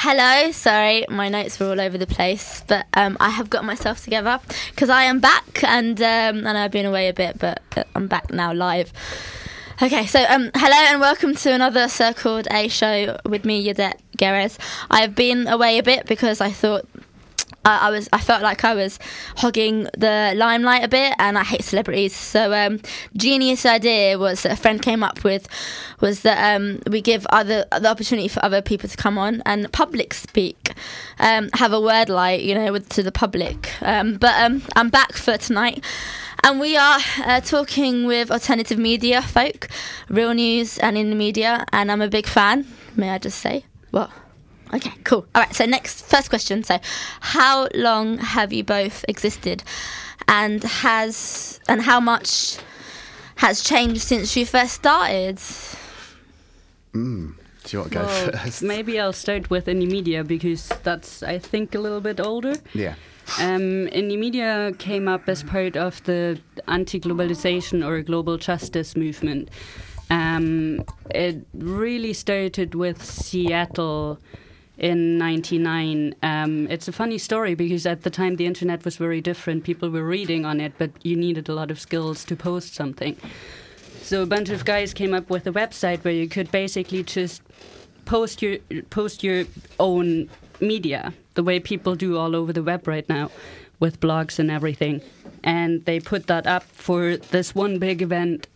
Hello, sorry, my notes were all over the place, but I have got myself together because I am back, and I know I've been away a bit, but I'm back now live. Okay, so hello and welcome to another Circled A show with me, Yadette Guerres. I've been away a bit because I thought I felt like I was hogging the limelight a bit, and I hate celebrities. So genius idea was that a friend came up with was that we give the opportunity for other people to come on and public speak, have a word light, to the public. But I'm back for tonight. And we are talking with alternative media folk, real news and in the media, and I'm a big fan, may I just say. Well, okay, cool. All right, so first question. So, how long have you both existed, and how much has changed since you first started? Do you want to go first? Maybe I'll start with Indie Media because that's, I think, a little bit older. Yeah. Indie Media came up as part of the anti-globalization or global justice movement. It really started with Seattle in 1999. It's a funny story because at the time the internet was very different. People were reading on it, but you needed a lot of skills to post something. So a bunch of guys came up with a website where you could basically just post your own media, the way people do all over the web right now with blogs and everything. And they put that up for this one big event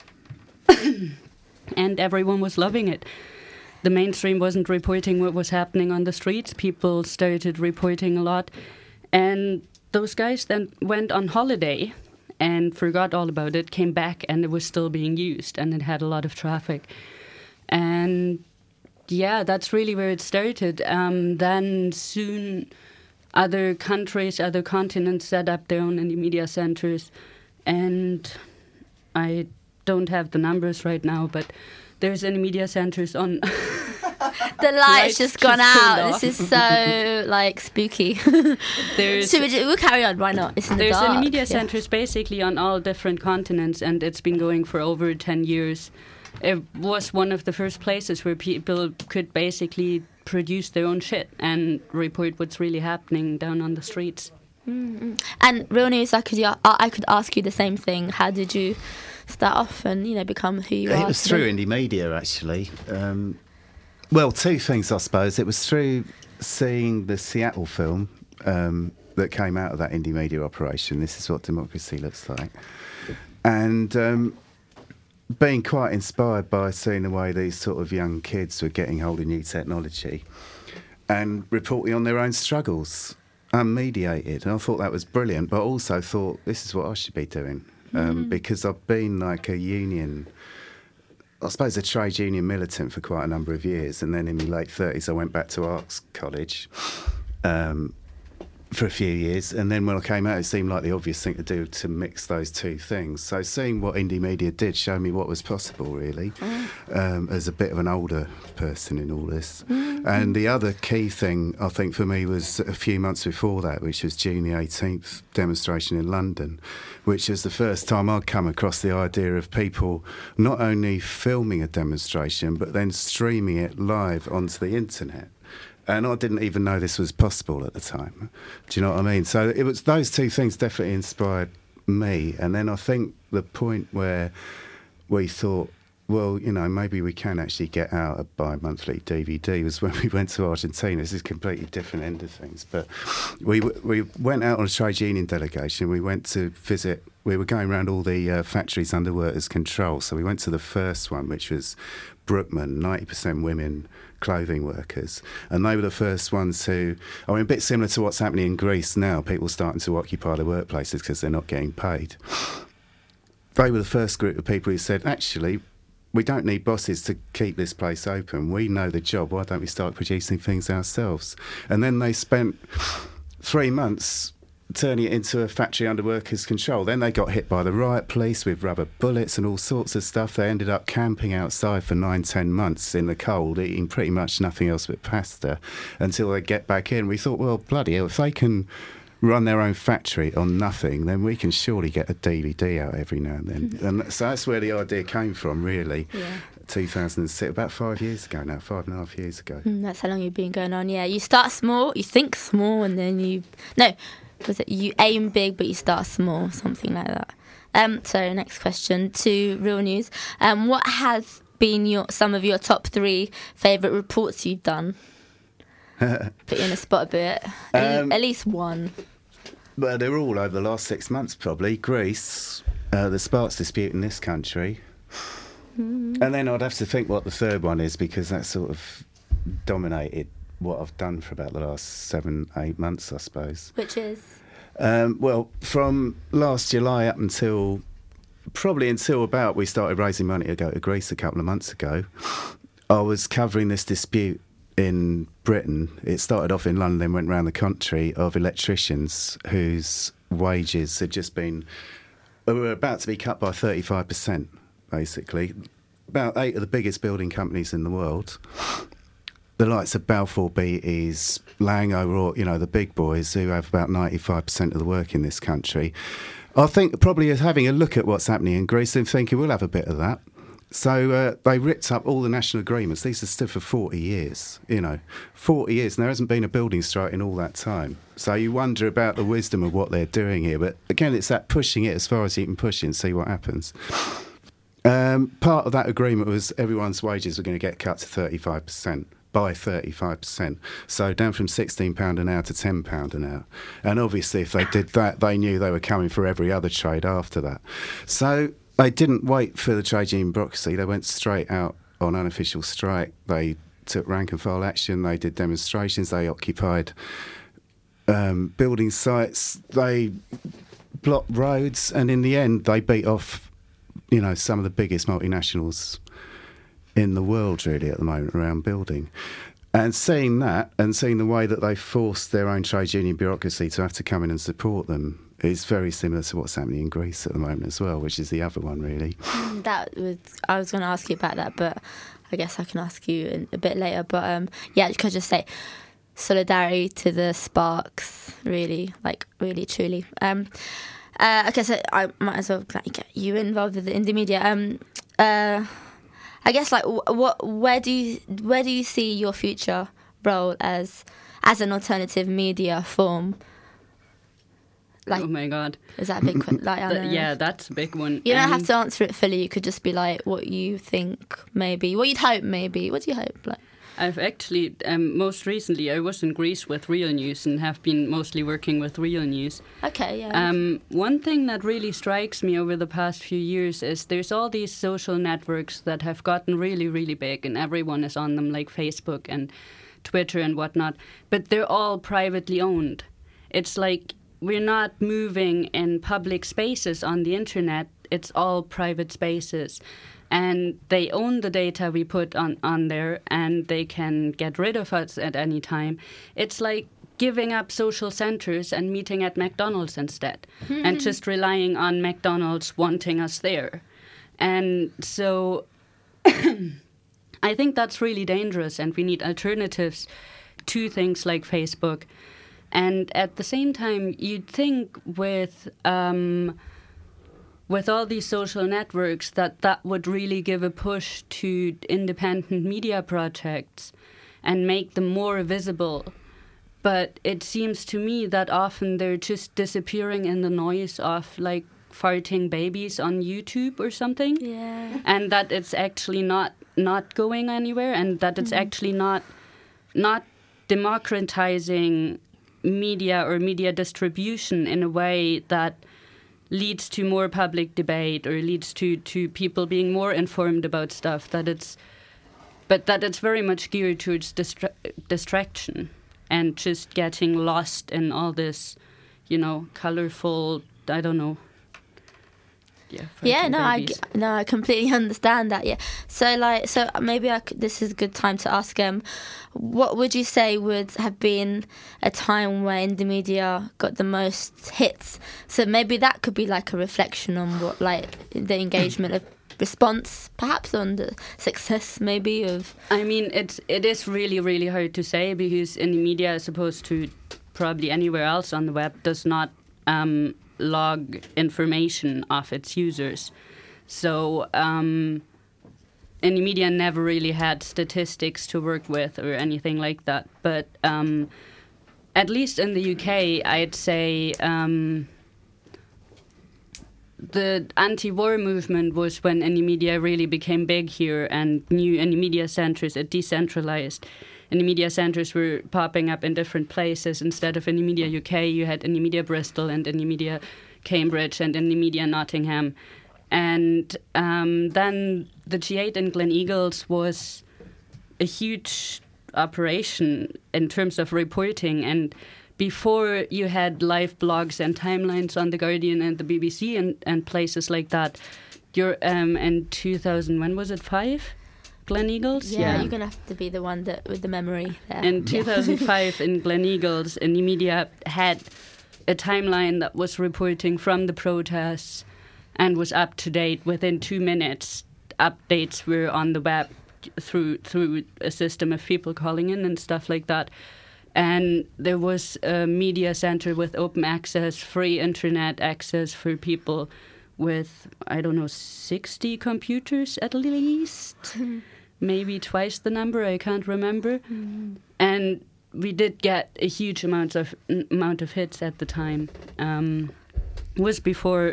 and everyone was loving it. The mainstream wasn't reporting what was happening on the streets. People started reporting a lot. And those guys then went on holiday and forgot all about it, came back, and it was still being used and it had a lot of traffic. And yeah, that's really where it started. Then soon other countries, other continents set up their own indie media centers. And I don't have the numbers right now, but there's indie media centers on... The light's just gone out. This is so, spooky. So we'll carry on. Why not? It's in the dark. There's indie media centers basically on all different continents, and it's been going for over 10 years. It was one of the first places where people could basically produce their own shit and report what's really happening down on the streets. Mm-hmm. And real news, I could ask you the same thing. How did you start off and become who you are? It was through Indie Media, actually. Well, two things, I suppose. It was through seeing the Seattle film that came out of that Indie Media operation. This is what democracy looks like. And being quite inspired by seeing the way these sort of young kids were getting hold of new technology and reporting on their own struggles, unmediated. And I thought that was brilliant, but I also thought this is what I should be doing because I've been like a trade union militant for quite a number of years. And then in my late 30s, I went back to arts college for a few years, and then when I came out it seemed like the obvious thing to do to mix those two things. So seeing what Indie Media did showed me what was possible, really, as a bit of an older person in all this. And the other key thing I think for me was a few months before that, which was June the 18th demonstration in London, which was the first time I'd come across the idea of people not only filming a demonstration but then streaming it live onto the internet. And I didn't even know this was possible at the time. Do you know what I mean? So it was those two things definitely inspired me. And then I think the point where we thought, well, maybe we can actually get out a bi-monthly DVD was when we went to Argentina. This is a completely different end of things. But we went out on a trade union delegation. We went to visit... We were going around all the factories under workers' control. So we went to the first one, which was Brookman, 90% women clothing workers. And they were the first ones who... a bit similar to what's happening in Greece now, people starting to occupy the workplaces because they're not getting paid. They were the first group of people who said, actually, we don't need bosses to keep this place open. We know the job. Why don't we start producing things ourselves? And then they spent 3 months turning it into a factory under workers' control. Then they got hit by the riot police with rubber bullets and all sorts of stuff. They ended up camping outside for 9-10 months in the cold, eating pretty much nothing else but pasta until they get back in. We thought, well, bloody hell, if they can run their own factory on nothing, then we can surely get a DVD out every now and then. And so that's where the idea came from, really. Yeah. 2006, about 5 years ago now, 5.5 years ago. That's how long you've been going on. Yeah, you start small, you think small, and then you aim big, but you start small, something like that. So next question to Real News. What has been some of your top 3 favourite reports you've done? Put you in a spot a bit. At least one. Well, they're all over the last 6 months, probably. Greece, the Sparks dispute in this country. And then I'd have to think what the third one is, because that sort of dominated what I've done for about the last 7-8 months, I suppose. Which is? Well, from last July up until about we started raising money to go to Greece a couple of months ago, I was covering this dispute in Britain. It started off in London, then went around the country, of electricians whose wages were about to be cut by 35%, basically. About 8 of the biggest building companies in the world, the likes of Balfour Beatty's, Lang O'Rourke, the big boys who have about 95% of the work in this country, I think probably having a look at what's happening in Greece and thinking we'll have a bit of that. So they ripped up all the national agreements. These have stood for 40 years, 40 years. And there hasn't been a building strike in all that time. So you wonder about the wisdom of what they're doing here. But again, it's that pushing it as far as you can push it and see what happens. Part of that agreement was everyone's wages were going to get cut to 35%. By 35%. So down from £16 an hour to £10 an hour. And obviously if they did that, they knew they were coming for every other trade after that. So they didn't wait for the trade union bureaucracy. They went straight out on unofficial strike. They took rank and file action. They did demonstrations. They occupied building sites. They blocked roads. And in the end, they beat off, some of the biggest multinationals in the world, really, at the moment, around building. And seeing that, and seeing the way that they forced their own trade union bureaucracy to have to come in and support them, is very similar to what's happening in Greece at the moment as well, which is the other one, really. I was going to ask you about that, but I guess I can ask you a bit later. But I could just say solidarity to the Sparks, really, truly. Okay, so I might as well get you involved with the indie media. I guess where do you see your future role as an alternative media form? Oh my God! Is that a big question? Yeah, that's a big one. You don't have to answer it fully. You could just be like, what you think, maybe, what you'd hope, maybe. What do you hope? I've actually most recently I was in Greece with Real News and have been mostly working with Real News. Okay, yeah. One thing that really strikes me over the past few years is there's all these social networks that have gotten really, really big, and everyone is on them, like Facebook and Twitter and whatnot. But they're all privately owned. It's like we're not moving in public spaces on the internet. It's all private spaces. And they own the data we put on there, and they can get rid of us at any time. It's like giving up social centres and meeting at McDonald's instead, and just relying on McDonald's wanting us there. And so I think that's really dangerous, and we need alternatives to things like Facebook. And at the same time, you'd think with all these social networks that would really give a push to independent media projects and make them more visible. But it seems to me that often they're just disappearing in the noise of farting babies on YouTube or something. Yeah. And that it's actually not going anywhere, and that it's actually not democratizing media or media distribution in a way that leads to more public debate or leads to people being more informed about stuff, that it's very much geared towards distraction and just getting lost in all this, colorful, I don't know. I completely understand that. Yeah, so maybe this is a good time to ask. What would you say would have been a time where indie media got the most hits? So maybe that could be a reflection on what the engagement of response, perhaps on the success maybe of. I mean, it is really, really hard to say, because indie media, as opposed to probably anywhere else on the web, does not log information of its users. So Indymedia never really had statistics to work with or anything like that. But at least in the UK, I'd say the anti-war movement was when Indymedia really became big here, and new Indymedia centres, it decentralised. Indymedia centres were popping up in different places. Instead of Indymedia UK, you had Indymedia Bristol and Indymedia Cambridge and Indymedia Nottingham. And then the G8 in Gleneagles was a huge operation in terms of reporting. And before you had live blogs and timelines on The Guardian and the BBC and places like that, you're in 2000, when was it, 5? Gleneagles? Yeah, you're going to have to be the one that with the memory there. In 2005 in Gleneagles, Indymedia had a timeline that was reporting from the protests and was up to date within 2 minutes. Updates were on the web through a system of people calling in and stuff like that. And there was a media center with open access, free internet access for people with, 60 computers at least. Maybe twice the number, I can't remember. And we did get a huge amount of hits at the time. It was before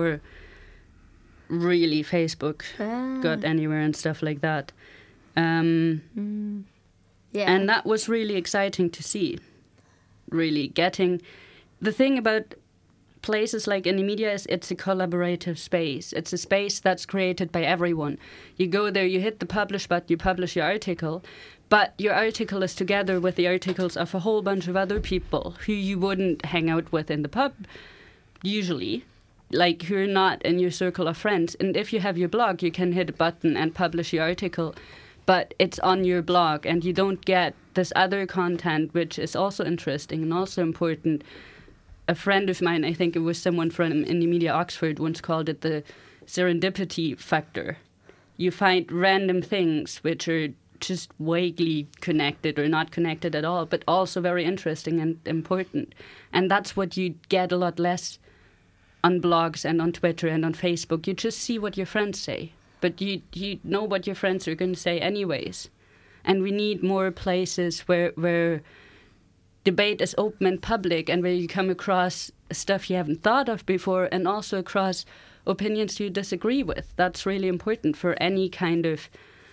really Facebook got anywhere and stuff like that. Yeah. And that was really exciting to see. Really getting... The thing about places like Indymedia is it's a collaborative space. It's a space that's created by everyone. You go there, you hit the publish button, you publish your article, but your article is together with the articles of a whole bunch of other people who you wouldn't hang out with in the pub, usually, like who are not in your circle of friends. And if you have your blog, you can hit a button and publish your article, but it's on your blog and you don't get this other content, which is also interesting and also important. A friend of mine, I think it was someone from Indymedia Oxford, once called it the serendipity factor. You find random things which are just vaguely connected or not connected at all, but also very interesting and important. And that's what you get a lot less on blogs and on Twitter and on Facebook. You just see what your friends say, but you know what your friends are going to say anyways. And we need more places where debate is open and public, and where you come across stuff you haven't thought of before, and also across opinions you disagree with. That's really important for any kind of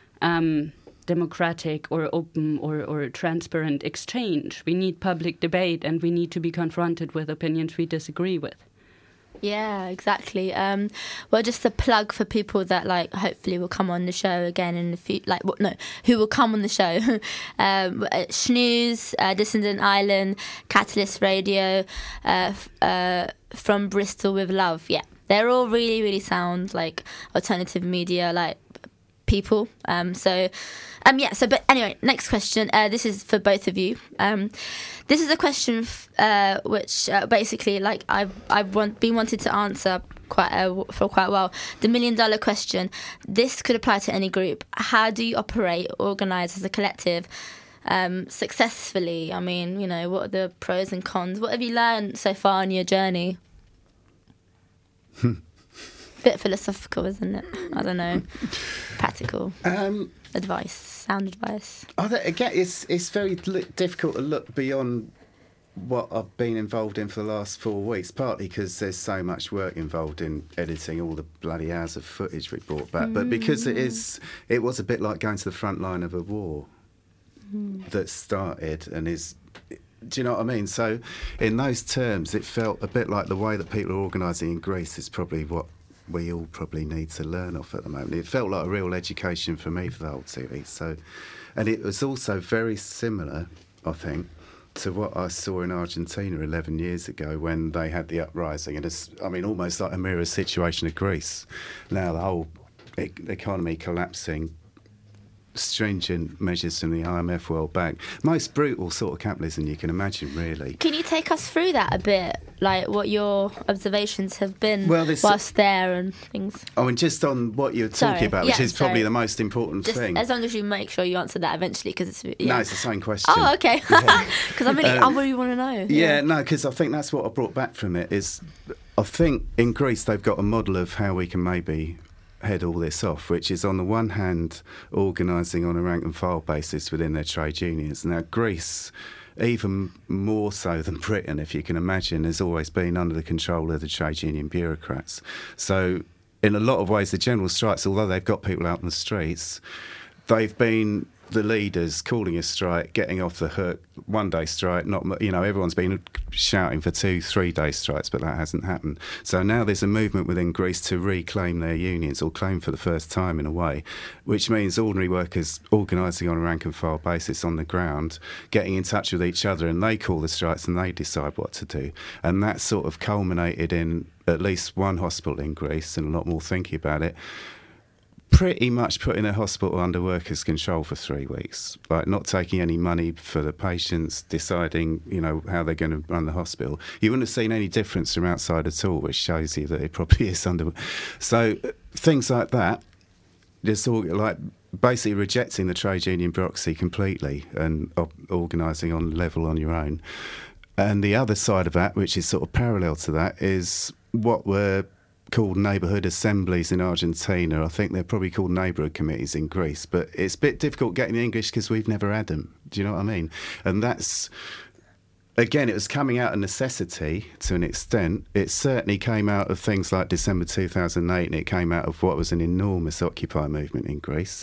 democratic or open or transparent exchange. We need public debate, and we need to be confronted with opinions we disagree with. Yeah, exactly. Well, just a plug for people that hopefully will come on the show again in the future. Who will come on the show? Snooze, Dissident Island, Catalyst Radio, From Bristol with Love. Yeah, they're all really, really sound alternative media people. But anyway, next question. This is for both of you. This is a question which basically I've been wanted to answer for quite a while. The $1 million question. This could apply to any group. How do you operate, organise as a collective successfully? I mean, what are the pros and cons? What have you learned so far on your journey? Bit philosophical, isn't it? I don't know. Practical advice, sound advice. Again, it's very difficult to look beyond what I've been involved in for the last 4 weeks, partly because there's so much work involved in editing all the bloody hours of footage we brought back, but because it was a bit like going to the front line of a war that started and is... Do you know what I mean? So in those terms, it felt a bit like the way that people are organising in Greece is probably what we all probably need to learn off at the moment. It felt like a real education for me for the whole series. So, and it was also very similar, I think, to what I saw in Argentina 11 years ago when they had the uprising. And it's, almost like a mirror situation of Greece. Now the whole economy collapsing, stringent measures from the IMF, World Bank. Most brutal sort of capitalism you can imagine, really. Can you take us through that a bit? What your observations have been whilst there and things? Just on what you're talking about, which is probably the most important thing. As long as you make sure you answer that eventually, because it's... Yeah. No, it's the same question. Oh, okay. Because I really want to know. Yeah, no, because I think that's what I brought back from it is, I think in Greece they've got a model of how we can maybe head all this off, which is on the one hand organising on a rank and file basis within their trade unions. Now, Greece, even more so than Britain, if you can imagine, has always been under the control of the trade union bureaucrats. So in a lot of ways, the general strikes, although they've got people out on the streets, they've been the leaders calling a strike, getting off the hook, 1 day strike, everyone's been shouting for 2-3 day strikes, but that hasn't happened. So now there's a movement within Greece to reclaim their unions, or claim for the first time in a way, which means ordinary workers organising on a rank and file basis on the ground, getting in touch with each other, and they call the strikes and they decide what to do. And that sort of culminated in at least one hospital in Greece, and a lot more thinking about it, pretty much putting a hospital under workers' control for 3 weeks, like not taking any money for the patients, deciding, how they're going to run the hospital. You wouldn't have seen any difference from outside at all, which shows you that it probably is under. So things like that, just all, like basically rejecting the trade union bureaucracy completely and organising on level on your own. And the other side of that, which is sort of parallel to that, is what were called neighbourhood assemblies in Argentina. I think they're probably called neighbourhood committees in Greece, but it's a bit difficult getting the English because we've never had them. Do you know what I mean? And that's, again, it was coming out of necessity to an extent. It certainly came out of things like December 2008, and it came out of what was an enormous Occupy movement in Greece.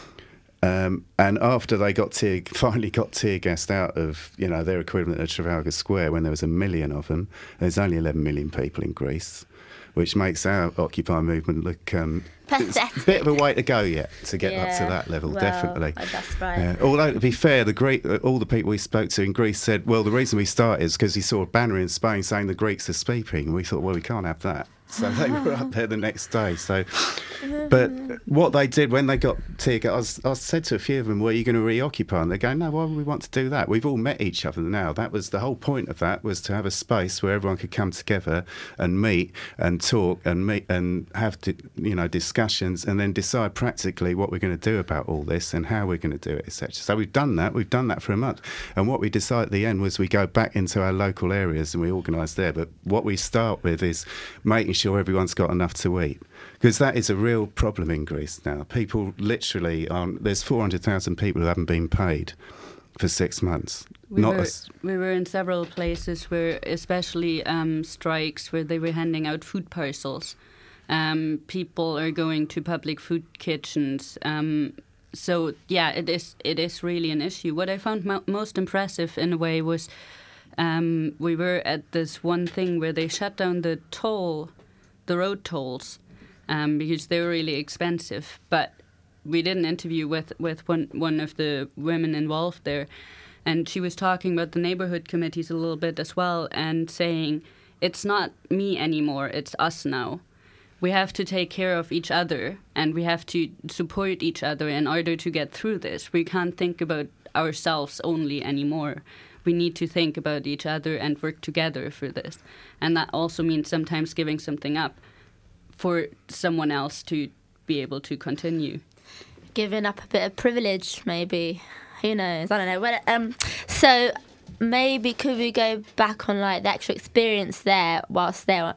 And after they finally got tear gassed out of their equivalent at Trafalgar Square, when there was 1 million of them, there's only 11 million people in Greece, which makes our Occupy movement look it's a bit of a way to go yet to get up to that level, definitely. That's right. Although, to be fair, all the people we spoke to in Greece said, well, the reason we started is because he saw a banner in Spain saying the Greeks are sleeping, and we thought, well, we can't have that. So they were up there the next day. So, but what they did when they got tear gas, I said to a few of them, "Were you going to reoccupy?" And they go, "No, why would we want to do that? We've all met each other now. That was the whole point of that, was to have a space where everyone could come together and meet and talk and have discussions, and then decide practically what we're going to do about all this and how we're going to do it, etc." So we've done that. We've done that for a month, and what we decided at the end was we go back into our local areas and we organise there. But what we start with is making sure everyone's got enough to eat, because that is a real problem in Greece now. People literally there's 400,000 people who haven't been paid for 6 months. We were in several places where, especially strikes, where they were handing out food parcels. People are going to public food kitchens. So yeah, it is really an issue. What I found most impressive in a way was we were at this one thing where they shut down the road tolls, because they were really expensive. But we did an interview with one of the women involved there, and she was talking about the neighborhood committees a little bit as well, and saying, it's not me anymore, it's us now. We have to take care of each other, and we have to support each other in order to get through this. We can't think about ourselves only anymore. We need to think about each other and work together for this. And that also means sometimes giving something up for someone else to be able to continue. Giving up a bit of privilege, maybe. Who knows? I don't know. Well, so maybe could we go back on like the actual experience there whilst there,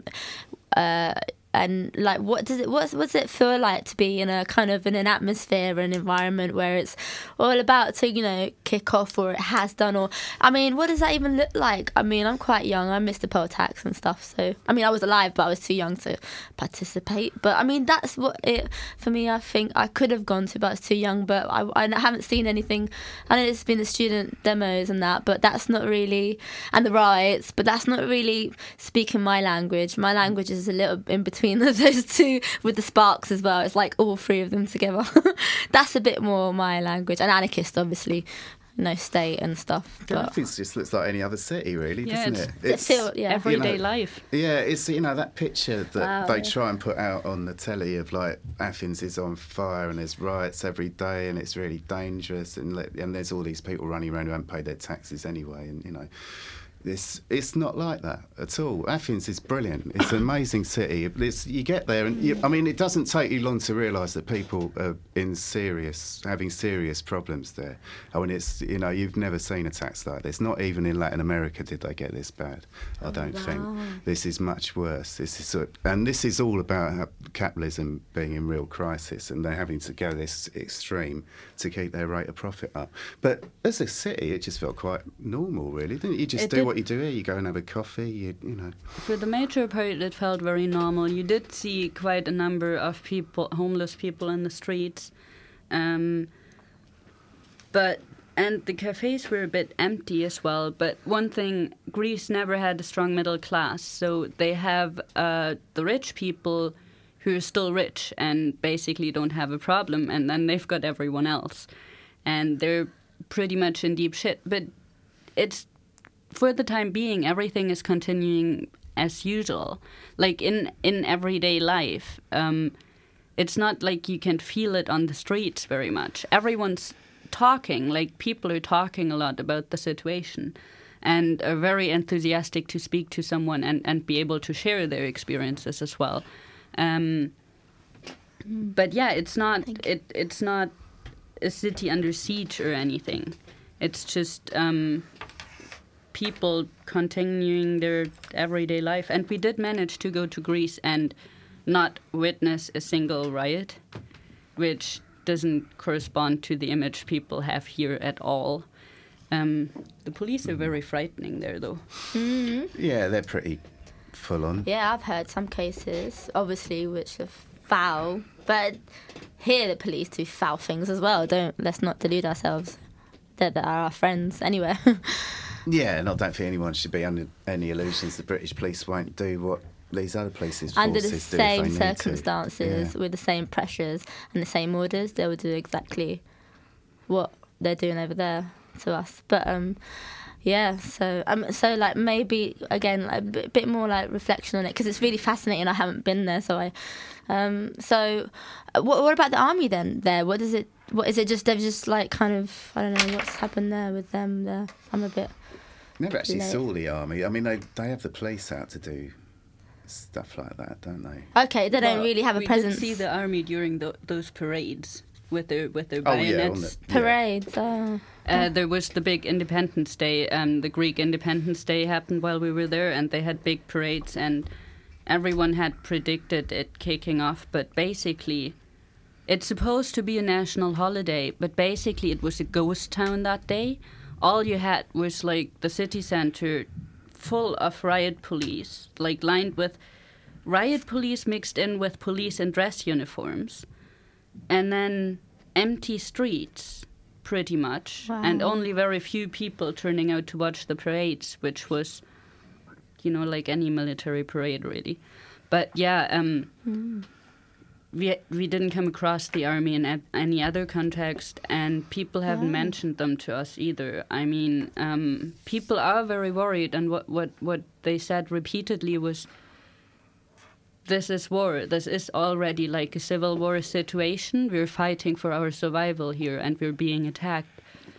and like what's it feel like to be in a kind of in an atmosphere, an environment where it's all about to kick off, or it has done, or I mean, what does that even look like? I mean, I'm quite young. I missed the poll tax and stuff, so I mean, I was alive, but I was too young to participate. But I mean, that's what it for me. I think I could have gone to, but I was too young. But I haven't seen anything. I know it's been the student demos and that, but that's not really, and the riots, but that's not really speaking my language. My language is a little in between those two, with the sparks as well. It's like all three of them together. That's a bit more my language. And anarchist, obviously, state and stuff. It just looks like any other city, really, doesn't it? It's everyday life. Yeah, it's that picture that they try and put out on the telly of like Athens is on fire and there's riots every day and it's really dangerous, and there's all these people running around who haven't paid their taxes anyway, and It's not like that at all. Athens is brilliant. It's an amazing city. You get there, and it doesn't take you long to realise that people are having serious problems there. I mean, it's you've never seen attacks like this. Not even in Latin America did they get this bad. I don't think. This is much worse. This is all about capitalism being in real crisis, and they're having to go this extreme to keep their rate of profit up. But as a city, it just felt quite normal, really, didn't it? You just do what you do here. You go and have a coffee. You know. For the major part, it felt very normal. You did see quite a number of homeless people in the streets, and the cafes were a bit empty as well. But one thing, Greece never had a strong middle class, so they have the rich people who are still rich and basically don't have a problem, and then they've got everyone else, and they're pretty much in deep shit. But it's, for the time being, everything is continuing as usual. Like in everyday life, it's not like you can feel it on the streets very much. Everyone's talking, like people are talking a lot about the situation and are very enthusiastic to speak to someone and be able to share their experiences as well. But yeah, it's not a city under siege or anything. It's just people continuing their everyday life. And we did manage to go to Greece and not witness a single riot, which doesn't correspond to the image people have here at all. The police are very frightening there, though. Mm-hmm. Yeah, they're pretty full on. Yeah, I've heard some cases, obviously, which are foul, but here the police do foul things as well. Let's not delude ourselves. That are our friends anyway. Yeah, and I don't think anyone should be under any illusions the British police won't do what these other places under the forces same do if they need circumstances, with the same pressures and the same orders. They will do exactly what they're doing over there to us. But yeah, so like maybe again like a bit more like reflection on it, because it's really fascinating. I haven't been there, so what about the army then? There, what is it? What is it? Just they've just like kind of, I don't know what's happened there with them. There, I'm a bit. Never actually saw the army. I mean, they have the police out to do stuff like that, don't they? Okay, they don't really have a presence. We did see the army during those parades with their bayonets. Parades. There was the big Independence Day. The Greek Independence Day happened while we were there, and they had big parades, and everyone had predicted it kicking off. But basically, it's supposed to be a national holiday, but basically it was a ghost town that day. All you had was like the city center full of riot police, like lined with riot police mixed in with police in dress uniforms, and then empty streets pretty much. Wow. And only very few people turning out to watch the parades, which was, like any military parade really. But yeah, we didn't come across the army in any other context, and people haven't mentioned them to us either. I mean, people are very worried, and what they said repeatedly was, this is war. This is already like a civil war situation. We're fighting for our survival here, and we're being attacked.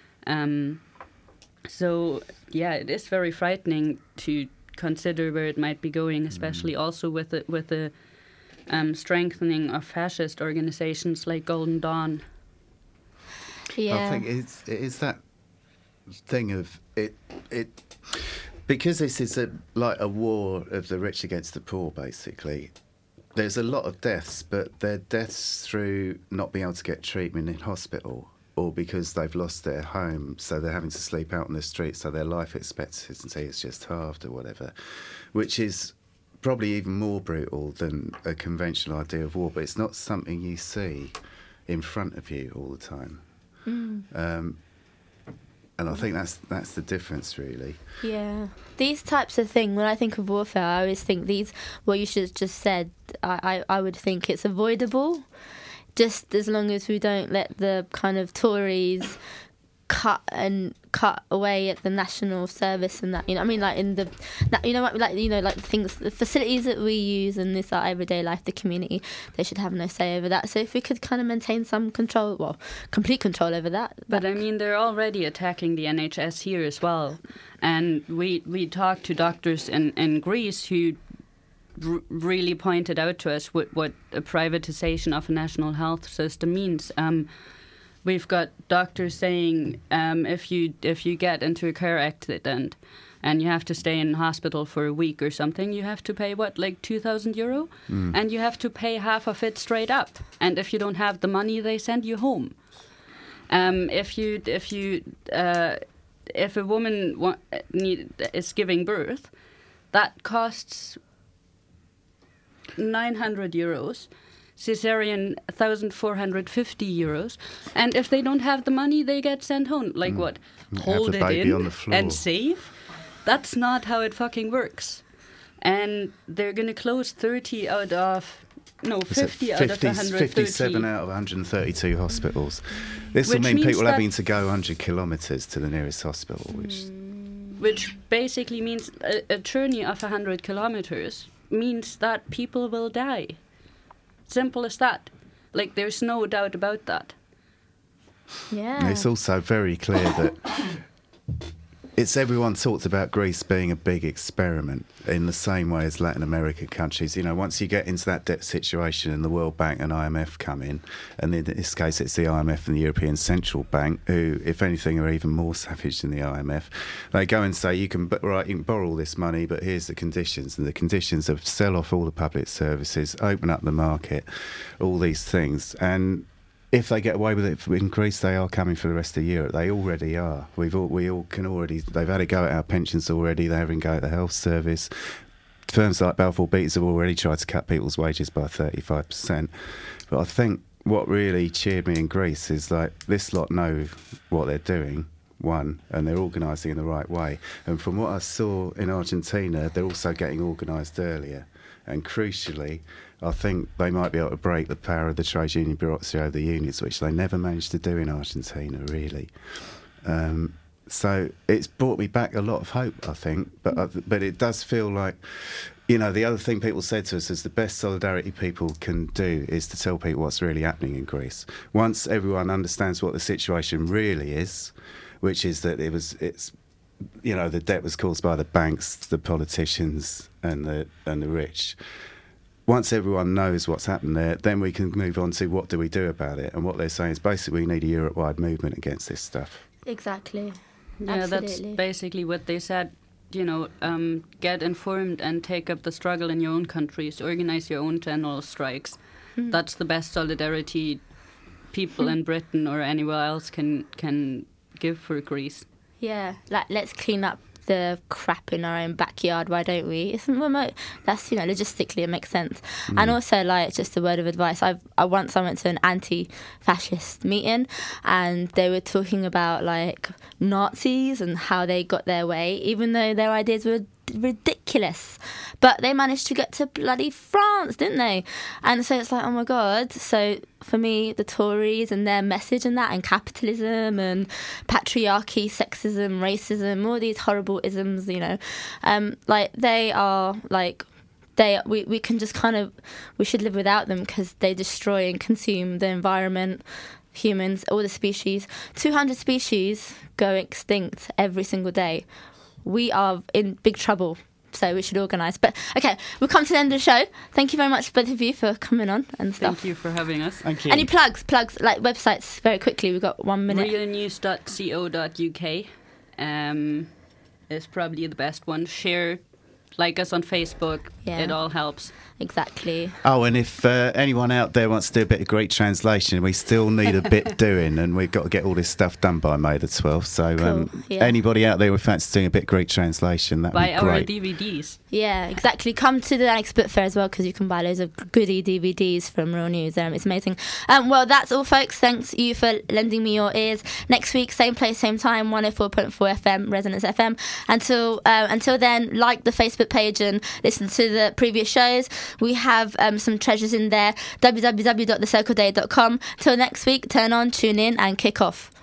So, yeah, it is very frightening to consider where it might be going, especially also with the strengthening of fascist organizations like Golden Dawn. Yeah. I think it is that thing of it because this is like a war of the rich against the poor, basically. There's a lot of deaths, but they're deaths through not being able to get treatment in hospital, or because they've lost their home, so they're having to sleep out on the street, so their life expectancy is just halved or whatever, which is probably even more brutal than a conventional idea of war, but it's not something you see in front of you all the time. And I think that's the difference, really. Yeah. These types of things, when I think of warfare, I always think what you just said, I would think it's avoidable, just as long as we don't let the kind of Tories cut away at the national service and that, you know, I mean, like in the, you know what, like, you know, like things, the facilities that we use in this our everyday life, the community, they should have no say over that. So if we could kind of maintain some control, well, complete control over that. But I mean, they're already attacking the NHS here as well, and we talked to doctors in Greece who really pointed out to us what a privatization of a national health system means. We've got doctors saying if you get into a car accident and you have to stay in hospital for a week or something, you have to pay like €2,000, and you have to pay half of it straight up. And if you don't have the money, they send you home. If a woman is giving birth, that costs €900. Cesarean, €1,450, and if they don't have the money, they get sent home. Like what? Hold it in and save? That's not how it fucking works. And they're going to close 50 out of 130. 57 out of 132 hospitals. This will mean people having to go 100 kilometres to the nearest hospital, which basically means a journey of 100 kilometres means that people will die. Simple as that. Like, there's no doubt about that. Yeah. It's also very clear that everyone talked about Greece being a big experiment in the same way as Latin American countries. You know, once you get into that debt situation and the World Bank and IMF come in, and in this case it's the IMF and the European Central Bank, who, if anything, are even more savage than the IMF, they go and say, you can borrow all this money, but here's the conditions. And the conditions are sell off all the public services, open up the market, all these things. And if they get away with it in Greece, they are coming for the rest of Europe. They already are. They've had a go at our pensions already. They're having a go at the health service. Firms like Balfour Beatties have already tried to cut people's wages by 35%. But I think what really cheered me in Greece is like this lot know what they're doing, one, and they're organising in the right way. And from what I saw in Argentina, they're also getting organised earlier. And crucially, I think they might be able to break the power of the trade union bureaucracy over the unions, which they never managed to do in Argentina, really. So it's brought me back a lot of hope, I think. But it does feel like, you know, the other thing people said to us is the best solidarity people can do is to tell people what's really happening in Greece. Once everyone understands what the situation really is, which is that it's you know, the debt was caused by the banks, the politicians, and the rich. Once everyone knows what's happened there, then we can move on to what do we do about it. And what they're saying is basically we need a Europe-wide movement against this stuff. Exactly. Yeah, absolutely. That's basically what they said. You know, get informed and take up the struggle in your own countries. Organize your own general strikes. That's the best solidarity people in Britain or anywhere else can give for Greece. Yeah, like let's clean up the crap in our own backyard, why don't we? It's remote. That's, you know, logistically it makes sense. And also, like, just a word of advice, I went to an anti-fascist meeting, and they were talking about like Nazis and how they got their way, even though their ideas were ridiculous, but they managed to get to bloody France, didn't they? And so it's like, oh my god. So for me, the Tories and their message and that, and capitalism and patriarchy, sexism, racism, all these horrible isms, you know, like they are like we can just kind of, we should live without them because they destroy and consume the environment, humans, all the species. 200 species go extinct every single day. We are in big trouble, so we should organise. But, okay, we've come to the end of the show. Thank you very much, both of you, for coming on and stuff. Thank you for having us. Thank you. Any plugs, like websites, very quickly. We've got 1 minute. realnews.co.uk is probably the best one. Share, like us on Facebook. Yeah. It all helps. Exactly. Oh, and if anyone out there wants to do a bit of Greek translation, we still need a bit doing, and we've got to get all this stuff done by May the 12th. So cool. Anybody out there who fancies doing a bit of Greek translation, that would be great. Buy our DVDs. Yeah, exactly. Come to the Annex Book Fair as well, because you can buy loads of goodie DVDs from Real News. It's amazing. Well, that's all, folks. Thanks you for lending me your ears. Next week, same place, same time, 104.4 FM, Resonance FM. Until then, like the Facebook page and listen to the previous shows. We have some treasures in there. www.thecircleday.com. Till next week, turn on, tune in, and kick off.